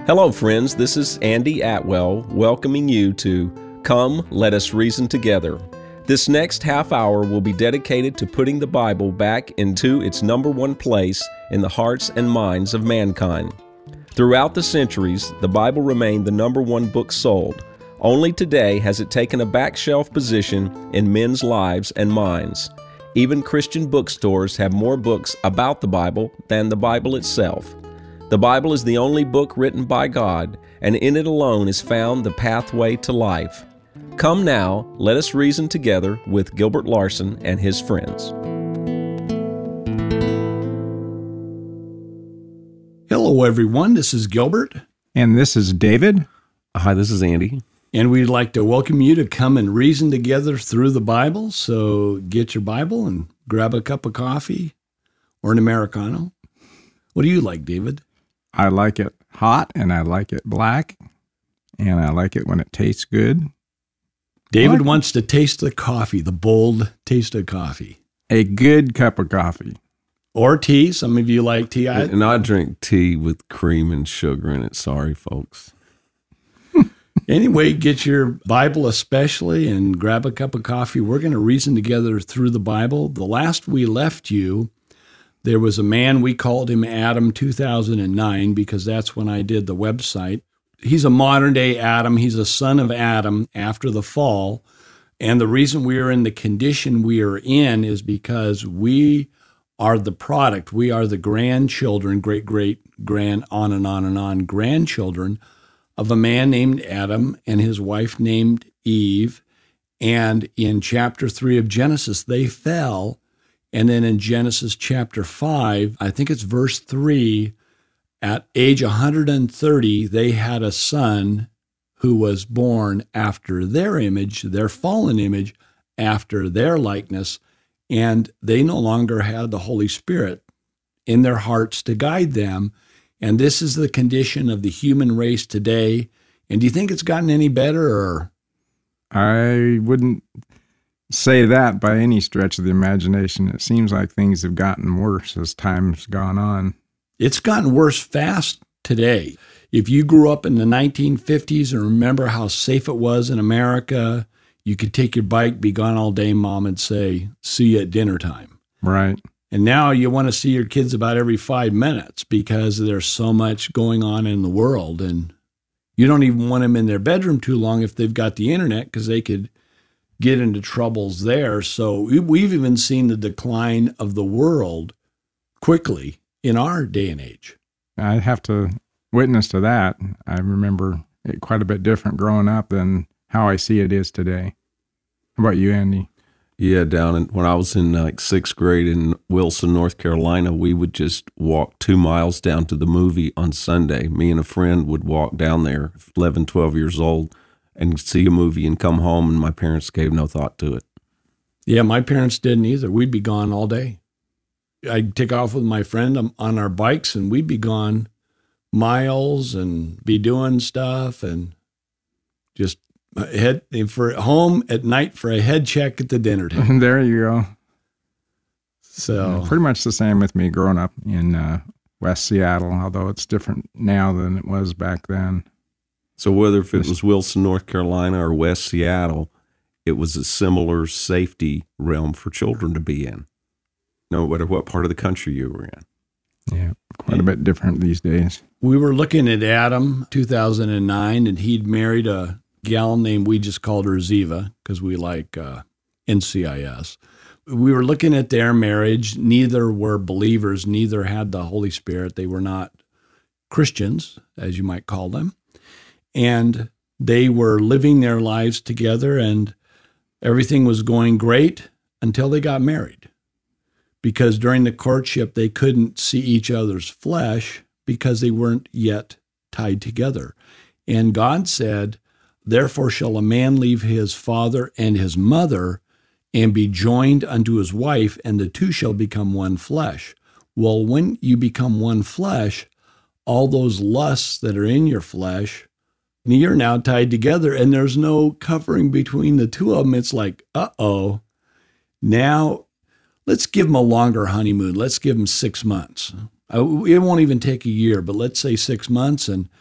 Hello, friends. This is Andy Atwell welcoming you to Come, Let Us Reason Together. This next half hour will be dedicated to putting the Bible back into its number one place in the hearts and minds of mankind. Throughout the centuries, the Bible remained the number one book sold. Only today has it taken a back shelf position in men's lives and minds. Even Christian bookstores have more books about the Bible than the Bible itself. The Bible is the only book written by God, and in it alone is found the pathway to life. Come now, let us reason together with Gilbert Larson and his friends. Hello, everyone. This is Gilbert. And this is David. Hi, this is Andy. And we'd like to welcome you to come and reason together through the Bible. So get your Bible and grab a cup of coffee or an Americano. What do you like, David? I like it hot, and I like it black, and I like it when it tastes good. David wants to taste the coffee, the bold taste of coffee. A good cup of coffee. Or tea. Some of you like tea. And I drink tea with cream and sugar in it. Sorry, folks. Anyway, get your Bible especially and grab a cup of coffee. We're going to reason together through the Bible. The last we left you, there was a man, we called him Adam 2009 because that's when I did the website. He's a modern day Adam. He's a son of Adam after the fall. And the reason we are in the condition we are in is because we are the product. We are the grandchildren, great-great-grand, on and on and on, grandchildren of a man named Adam and his wife named Eve. And in chapter 3 of Genesis, they fell. And then in Genesis chapter 5, I think it's verse 3, at age 130, they had a son who was born after their image, their fallen image, after their likeness, and they no longer had the Holy Spirit in their hearts to guide them. And this is the condition of the human race today. And do you think it's gotten any better? Or I wouldn't say that by any stretch of the imagination. It seems like things have gotten worse as time's gone on. It's gotten worse fast today. If you grew up in the 1950s and remember how safe it was in America, you could take your bike, be gone all day, Mom would say, see you at dinner time. Right. And now you want to see your kids about every 5 minutes because there's so much going on in the world. And you don't even want them in their bedroom too long if they've got the internet because they could get into troubles there. So we've even seen the decline of the world quickly in our day and age. I have to witness to that. I remember it quite a bit different growing up than how I see it is today. How about you, Andy? Yeah, when I was in sixth grade in Wilson, North Carolina, we would just walk 2 miles down to the movie on Sunday. Me and a friend would walk down there, 11, 12 years old, and see a movie and come home, and my parents gave no thought to it. Yeah, my parents didn't either. We'd be gone all day. I'd take off with my friend on our bikes, and we'd be gone miles and be doing stuff and just head for home at night for a head check at the dinner table. There you go. So pretty much the same with me growing up in West Seattle, although it's different now than it was back then. So whether if it was Wilson, North Carolina or West Seattle, it was a similar safety realm for children to be in, no matter what part of the country you were in. Yeah, quite a bit different these days. We were looking at Adam 2009, and he'd married a gal named, we just called her Ziva because we like NCIS. We were looking at their marriage. Neither were believers. Neither had the Holy Spirit. They were not Christians, as you might call them. And they were living their lives together, and everything was going great until they got married. Because during the courtship, they couldn't see each other's flesh because they weren't yet tied together. And God said, therefore shall a man leave his father and his mother and be joined unto his wife, and the two shall become one flesh. Well, when you become one flesh, all those lusts that are in your flesh, you're now tied together, and there's no covering between the two of them. It's like, uh-oh, now let's give them a longer honeymoon. Let's give them 6 months. It won't even take a year, but let's say 6 months, and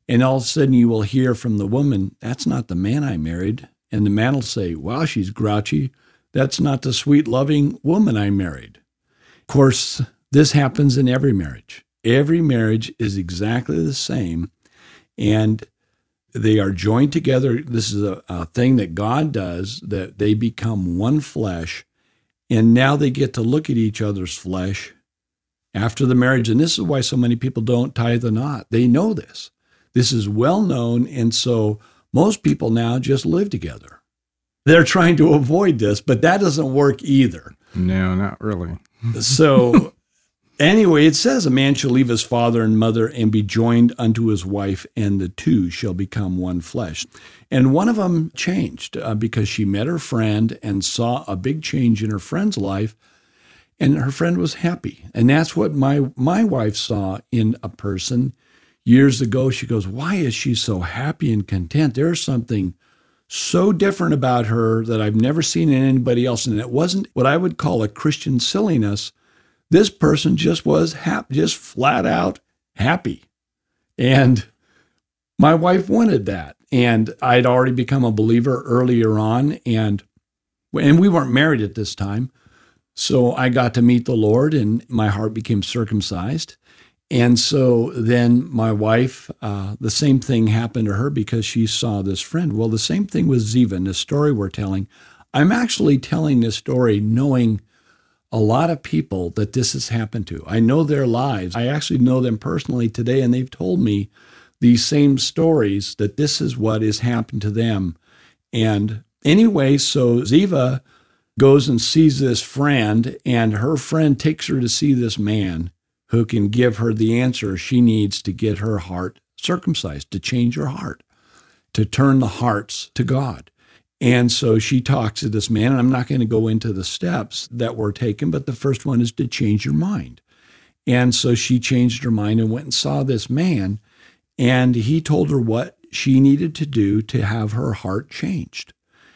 And all of a sudden you will hear from the woman, that's not the man I married. And the man will say, wow, she's grouchy. That's not the sweet, loving woman I married. Of course, this happens in every marriage. Every marriage is exactly the same. And they are joined together. This is a thing that God does, that they become one flesh. And now they get to look at each other's flesh after the marriage. And this is why so many people don't tie the knot. They know this. This is well known. And so most people now just live together. They're trying to avoid this, but that doesn't work either. No, not really. So anyway, it says a man shall leave his father and mother and be joined unto his wife, and the two shall become one flesh. And one of them changed because she met her friend and saw a big change in her friend's life, and her friend was happy. And that's what my wife saw in a person years ago. She goes, why is she so happy and content? There's something so different about her that I've never seen in anybody else. And it wasn't what I would call a Christian silliness. This person just was happy, just flat out happy. And my wife wanted that. And I'd already become a believer earlier on. And we weren't married at this time. So I got to meet the Lord and my heart became circumcised. And so then my wife, the same thing happened to her because she saw this friend. Well, the same thing with Ziva in the story we're telling. I'm actually telling this story knowing a lot of people that this has happened to. I know their lives. I actually know them personally today, and they've told me these same stories that this is what has happened to them. And anyway, so Ziva goes and sees this friend, and her friend takes her to see this man who can give her the answer she needs to get her heart circumcised, to change her heart, to turn the hearts to God. And so she talks to this man, and I'm not going to go into the steps that were taken, but the first one is to change your mind. And so she changed her mind and went and saw this man, and he told her what she needed to do to have her heart changed.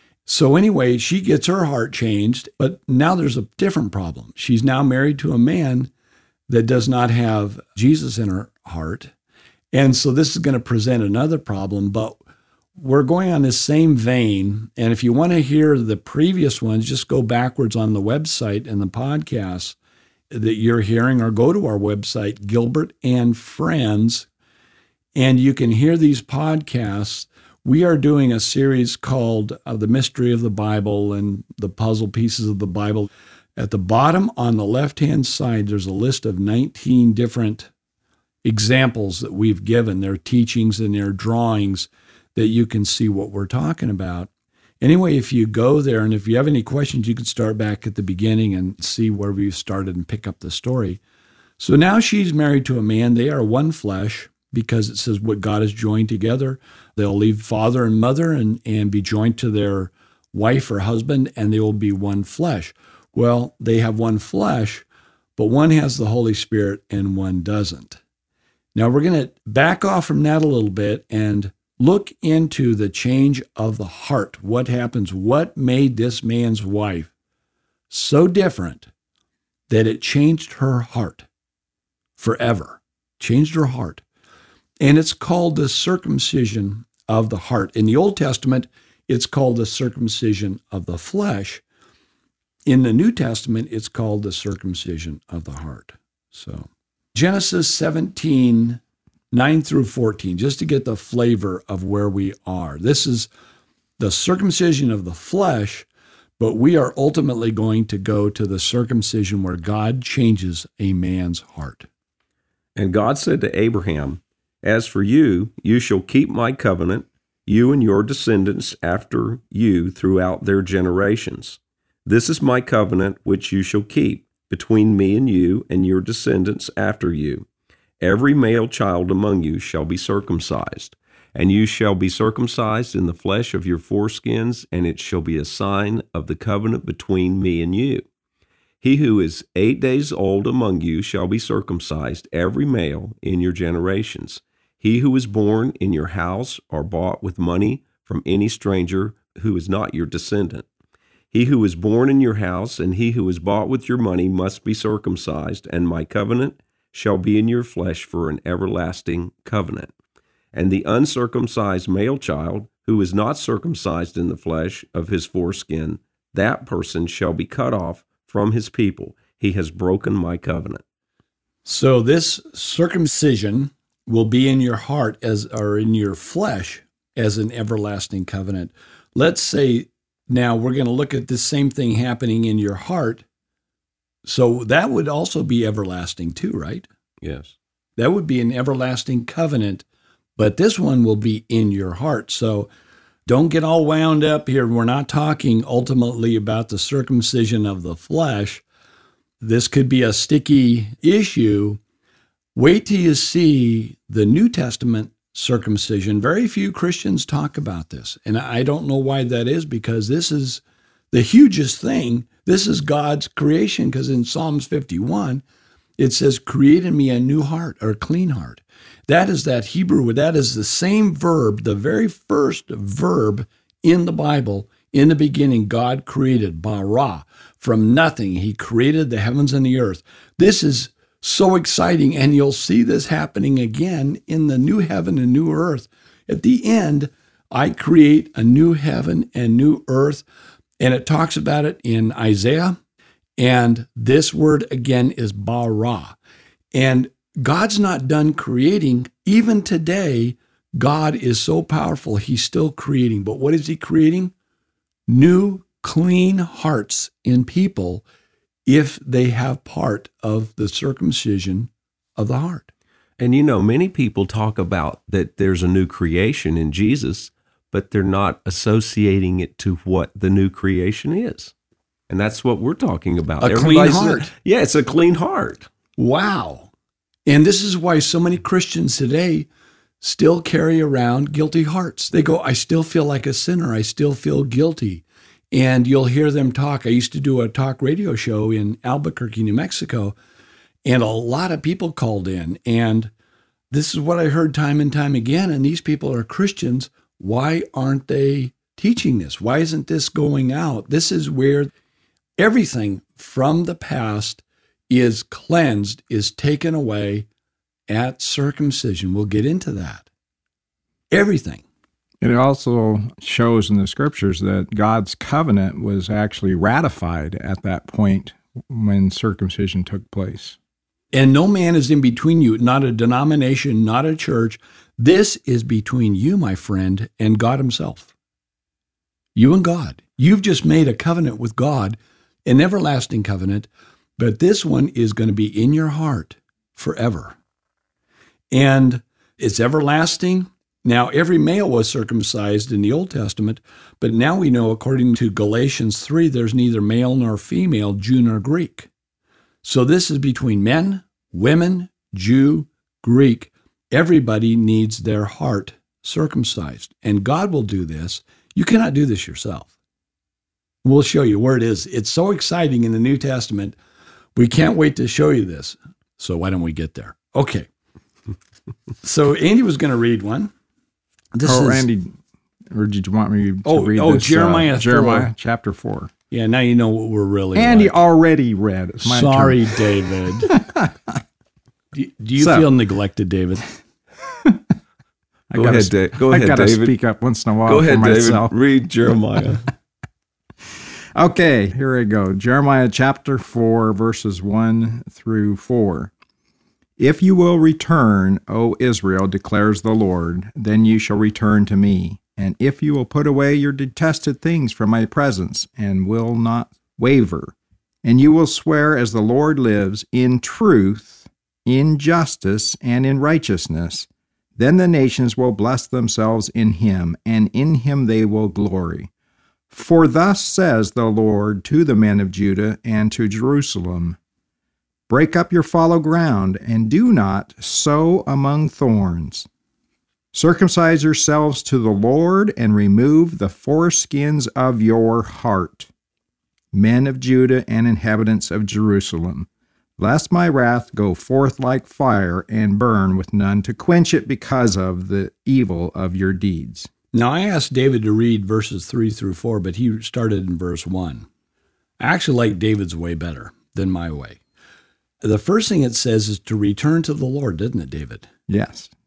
So anyway, she gets her heart changed, but now there's a different problem. She's now married to a man that does not have Jesus in her heart. And so this is going to present another problem, but we're going on this same vein. And if you want to hear the previous ones, just go backwards on the website and the podcast that you're hearing, or go to our website, Gilbert and Friends, and you can hear these podcasts. We are doing a series called The Mystery of the Bible and the Puzzle Pieces of the Bible. At the bottom on the left-hand side, there's a list of 19 different examples that we've given, their teachings and their drawings, that you can see what we're talking about. Anyway, if you go there, and if you have any questions, you can start back at the beginning and see where we started and pick up the story. So now she's married to a man. They are one flesh, because it says what God has joined together. They'll leave father and mother and be joined to their wife or husband, and they will be one flesh. Well, they have one flesh, but one has the Holy Spirit and one doesn't. Now we're going to back off from that a little bit and look into the change of the heart. What happens? What made this man's wife so different that it changed her heart forever? Changed her heart. And it's called the circumcision of the heart. In the Old Testament, it's called the circumcision of the flesh. In the New Testament, it's called the circumcision of the heart. So Genesis 17, 9 through 14, just to get the flavor of where we are. This is the circumcision of the flesh, but we are ultimately going to go to the circumcision where God changes a man's heart. And God said to Abraham, as for you, you shall keep my covenant, you and your descendants after you throughout their generations. This is my covenant which you shall keep between me and you and your descendants after you. Every male child among you shall be circumcised, and you shall be circumcised in the flesh of your foreskins, and it shall be a sign of the covenant between me and you. He who is 8 days old among you shall be circumcised, every male in your generations. He who is born in your house or bought with money from any stranger who is not your descendant. He who is born in your house and he who is bought with your money must be circumcised, and my covenant shall be in your flesh for an everlasting covenant. And the uncircumcised male child, who is not circumcised in the flesh of his foreskin, that person shall be cut off from his people. He has broken my covenant. So this circumcision will be in your heart or in your flesh as an everlasting covenant. Let's say now we're going to look at this same thing happening in your heart. So that would also be everlasting too, right? Yes. That would be an everlasting covenant, but this one will be in your heart. So don't get all wound up here. We're not talking ultimately about the circumcision of the flesh. This could be a sticky issue. Wait till you see the New Testament circumcision. Very few Christians talk about this. And I don't know why that is, because this is the hugest thing. This is God's creation, because in Psalms 51, it says, create in me a new heart, or a clean heart. That is that Hebrew, that is the same verb, the very first verb in the Bible. In the beginning, God created, bara, from nothing. He created the heavens and the earth. This is so exciting, and you'll see this happening again in the new heaven and new earth. At the end, I create a new heaven and new earth, and it talks about it in Isaiah, and this word again is bara. And God's not done creating. Even today, God is so powerful, he's still creating. But what is he creating? New, clean hearts in people if they have part of the circumcision of the heart. And many people talk about that there's a new creation in Jesus, but they're not associating it to what the new creation is. And that's what we're talking about. A clean heart. Yeah, it's a clean heart. Wow. And this is why so many Christians today still carry around guilty hearts. They go, I still feel like a sinner. I still feel guilty. And you'll hear them talk. I used to do a talk radio show in Albuquerque, New Mexico, and a lot of people called in. And this is what I heard time and time again. And these people are Christians. Why aren't they teaching this? Why isn't this going out? This is where everything from the past is cleansed, is taken away at circumcision. We'll get into that. Everything. It also shows in the scriptures that God's covenant was actually ratified at that point when circumcision took place. And no man is in between you, not a denomination, not a church. This is between you, my friend, and God himself. You and God. You've just made a covenant with God, an everlasting covenant, but this one is going to be in your heart forever. And it's everlasting. Now, every male was circumcised in the Old Testament, but now we know, according to Galatians 3, there's neither male nor female, Jew nor Greek. So this is between men, women, Jew, Greek. Everybody needs their heart circumcised, and God will do this. You cannot do this yourself. We'll show you where it is. It's so exciting in the New Testament. We can't wait to show you this. So why don't we get there? Okay. So Andy was going to read one. Randy, or did you want me to read this? Jeremiah 4. Jeremiah chapter 4. Yeah, now you know what we're really Andy like. already read. It's my Sorry, turn. David. Do you feel neglected, David? Go ahead, David. I got to speak up once in a while. Go ahead, for myself. David. Read Jeremiah. Okay, here we go. Jeremiah chapter 4, verses 1 through 4. If you will return, O Israel, declares the Lord, then you shall return to me. And if you will put away your detested things from my presence, and will not waver, and you will swear as the Lord lives, in truth, in justice, and in righteousness, then the nations will bless themselves in him, and in him they will glory. For thus says the Lord to the men of Judah and to Jerusalem, break up your fallow ground, and do not sow among thorns. Circumcise yourselves to the Lord, and remove the foreskins of your heart, men of Judah and inhabitants of Jerusalem, lest my wrath go forth like fire, and burn with none to quench it because of the evil of your deeds. Now, I asked David to read verses 3 through 4, but he started in verse 1. I actually like David's way better than my way. The first thing it says is to return to the Lord, doesn't it, David? Yes.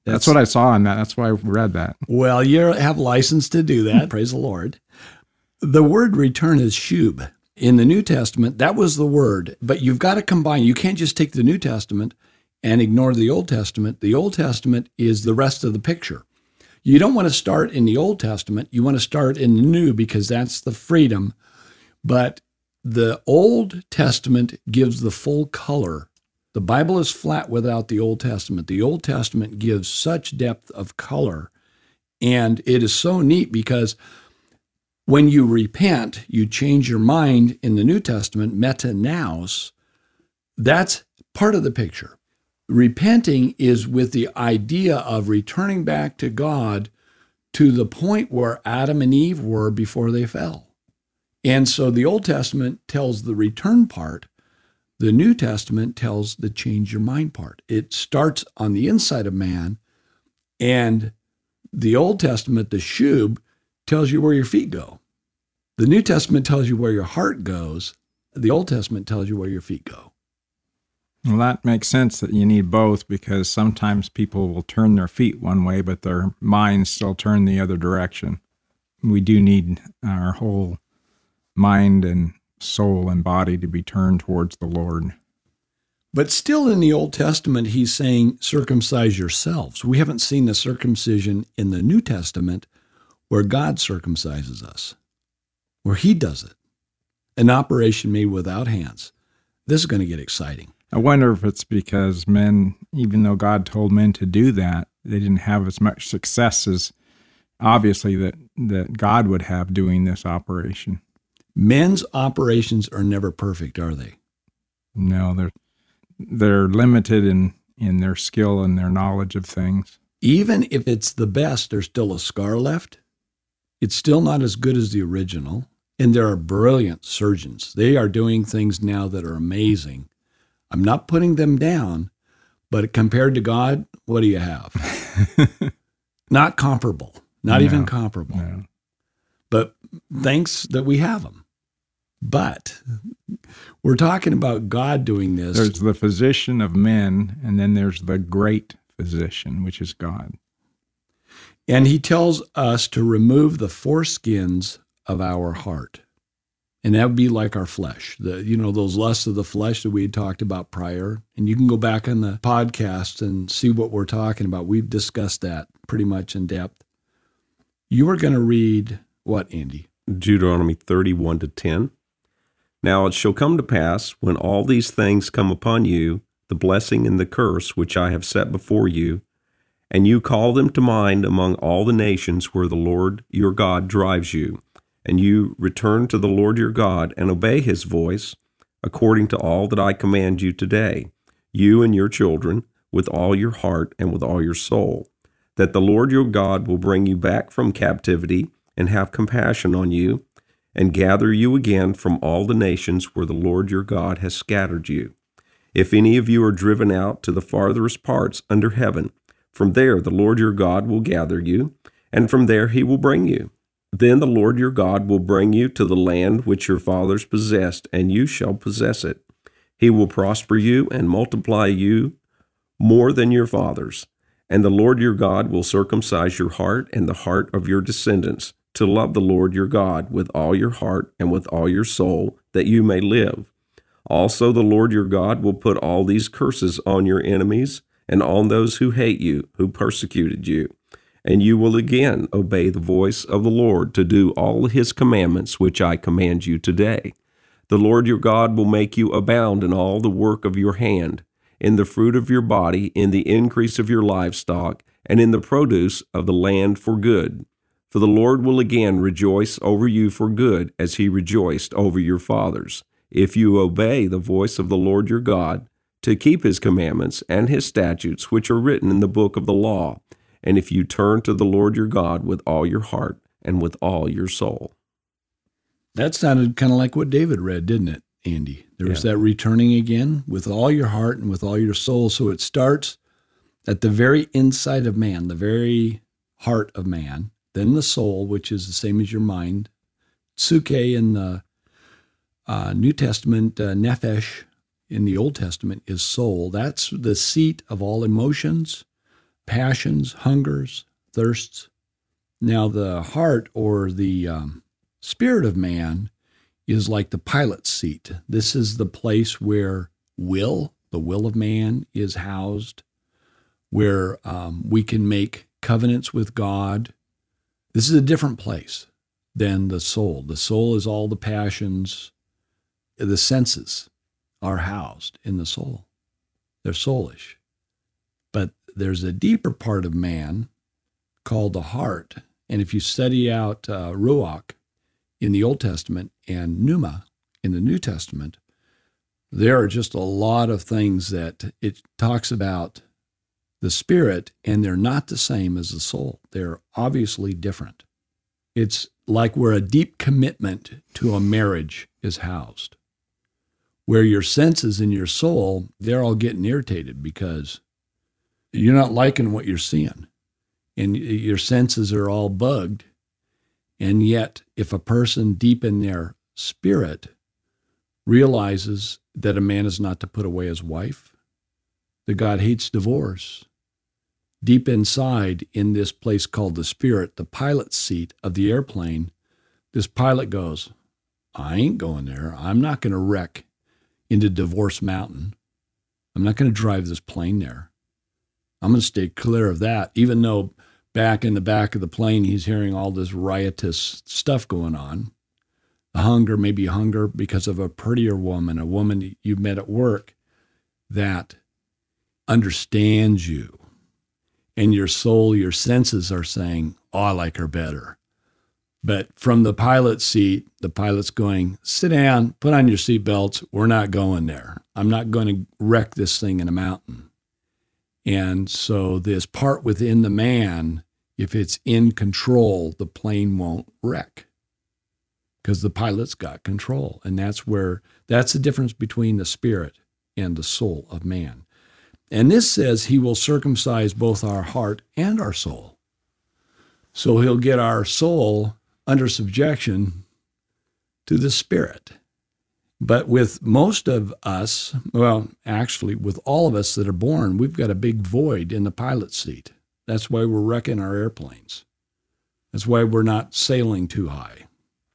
That's what I saw on that. That's why I read that. Well, you have license to do that. Praise the Lord. The word return is shub. In the New Testament, that was the word, but you've got to combine. You can't just take the New Testament and ignore the Old Testament. The Old Testament is the rest of the picture. You don't want to start in the Old Testament. You want to start in the New because that's the freedom. But the Old Testament gives the full color. The Bible is flat without the Old Testament. The Old Testament gives such depth of color. And it is so neat because when you repent, you change your mind in the New Testament, metanoos. That's part of the picture. Repenting is with the idea of returning back to God to the point where Adam and Eve were before they fell. And so the Old Testament tells the return part. The New Testament tells the change your mind part. It starts on the inside of man, and the Old Testament, the shub, tells you where your feet go. The New Testament tells you where your heart goes. The Old Testament tells you where your feet go. Well, that makes sense that you need both, because sometimes people will turn their feet one way, but their minds still turn the other direction. We do need our whole mind and soul and body to be turned towards the Lord. But still in the Old Testament, he's saying, circumcise yourselves. We haven't seen the circumcision in the New Testament where God circumcises us, where he does it. An operation made without hands. This is going to get exciting. I wonder if it's because men, even though God told men to do that, they didn't have as much success as obviously that God would have doing this operation. Men's operations are never perfect, are they? No, they're limited in their skill and their knowledge of things. Even if it's the best, there's still a scar left. It's still not as good as the original. And there are brilliant surgeons. They are doing things now that are amazing. I'm not putting them down, but compared to God, what do you have? Not comparable. Not even comparable. No. But thanks that we have them. But we're talking about God doing this. There's the physician of men, and then there's the great physician, which is God. And he tells us to remove the foreskins of our heart. And that would be like our flesh, those lusts of the flesh that we had talked about prior. And you can go back on the podcast and see what we're talking about. We've discussed that pretty much in depth. You are going to read what, Andy? Deuteronomy 31-10. Now it shall come to pass, when all these things come upon you, the blessing and the curse which I have set before you, and you call them to mind among all the nations where the Lord your God drives you, and you return to the Lord your God and obey his voice, according to all that I command you today, you and your children, with all your heart and with all your soul, that the Lord your God will bring you back from captivity and have compassion on you, and gather you again from all the nations where the Lord your God has scattered you. If any of you are driven out to the farthest parts under heaven, from there the Lord your God will gather you, and from there he will bring you. Then the Lord your God will bring you to the land which your fathers possessed, and you shall possess it. He will prosper you and multiply you more than your fathers. And the Lord your God will circumcise your heart and the heart of your descendants, to love the Lord your God with all your heart and with all your soul, that you may live. Also the Lord your God will put all these curses on your enemies and on those who hate you, who persecuted you. And you will again obey the voice of the Lord to do all his commandments which I command you today. The Lord your God will make you abound in all the work of your hand, in the fruit of your body, in the increase of your livestock, and in the produce of the land for good. For the Lord will again rejoice over you for good, as he rejoiced over your fathers, if you obey the voice of the Lord your God, to keep his commandments and his statutes which are written in the book of the law, and if you turn to the Lord your God with all your heart and with all your soul. That sounded kind of like what David read, didn't it, Andy? There was that returning again with all your heart and with all your soul. So it starts at the very inside of man, the very heart of man, then the soul, which is the same as your mind. Suke in the New Testament, nephesh in the Old Testament is soul. That's the seat of all emotions, passions, hungers, thirsts. Now, the heart or the spirit of man is like the pilot's seat. This is the place where the will of man is housed, where we can make covenants with God. This is a different place than the soul. The soul is all the passions. The senses are housed in the soul. They're soulish. But there's a deeper part of man called the heart. And if you study out Ruach in the Old Testament and Pneuma in the New Testament, there are just a lot of things that it talks about the spirit, and they're not the same as the soul. They're obviously different. It's like where a deep commitment to a marriage is housed, where your senses and your soul, they're all getting irritated because you're not liking what you're seeing, and your senses are all bugged. And yet, if a person deep in their spirit realizes that a man is not to put away his wife, that God hates divorce, deep inside in this place called the spirit, the pilot's seat of the airplane, this pilot goes, I ain't going there. I'm not going to wreck into Divorce Mountain. I'm not going to drive this plane there. I'm going to stay clear of that, even though back in the back of the plane, he's hearing all this riotous stuff going on. The hunger, maybe hunger because of a prettier woman, a woman you met at work that understands you. And your soul, your senses are saying, oh, I like her better. But from the pilot's seat, the pilot's going, sit down, put on your seatbelts. We're not going there. I'm not going to wreck this thing in a mountain. And so this part within the man, if it's in control, the plane won't wreck because the pilot's got control. And that's the difference between the spirit and the soul of man. And this says he will circumcise both our heart and our soul. So he'll get our soul under subjection to the spirit. But with most of us, well, actually with all of us that are born, we've got a big void in the pilot seat. That's why we're wrecking our airplanes. That's why we're not sailing too high.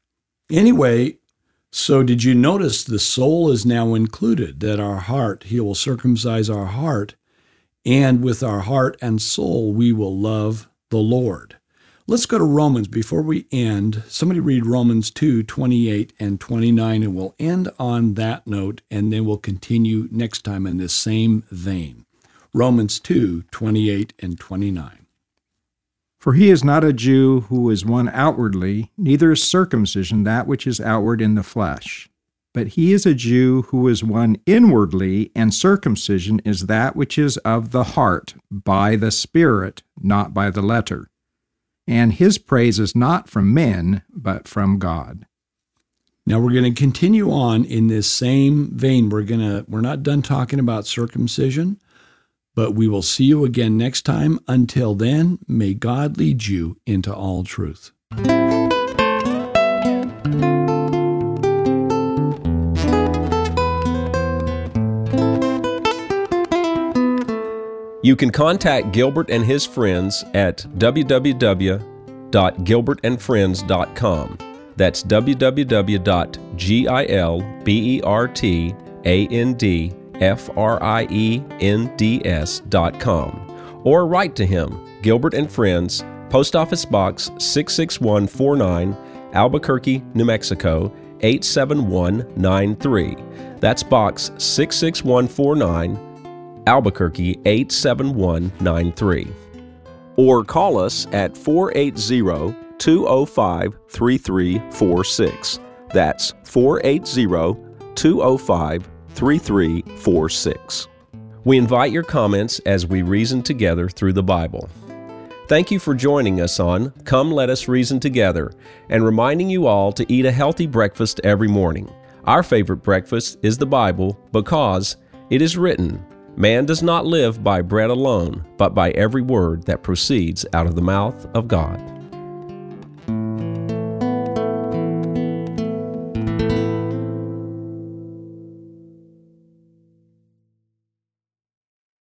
Anyway, so did you notice the soul is now included, that our heart, he will circumcise our heart, and with our heart and soul we will love the Lord. Let's go to Romans before we end. Somebody read Romans 2:28 and 29, and we'll end on that note, and then we'll continue next time in this same vein. Romans 2:28 and 29. For he is not a Jew who is one outwardly, neither is circumcision that which is outward in the flesh. But he is a Jew who is one inwardly, and circumcision is that which is of the heart, by the Spirit, not by the letter. And his praise is not from men, but from God. Now we're going to continue on in this same vein. We're not done talking about circumcision, but we will see you again next time. Until then, may God lead you into all truth. You can contact Gilbert and his friends at www.gilbertandfriends.com. That's www.gilbertandfriends.com. Or write to him, Gilbert and Friends, Post Office Box 66149, Albuquerque, New Mexico 87193. That's Box 66149, Albuquerque 87193. Or call us at 480-205-3346. That's 480-205-3346. We invite your comments as we reason together through the Bible. Thank you for joining us on Come Let Us Reason Together, and reminding you all to eat a healthy breakfast every morning. Our favorite breakfast is the Bible, because it is written, man does not live by bread alone, but by every word that proceeds out of the mouth of God.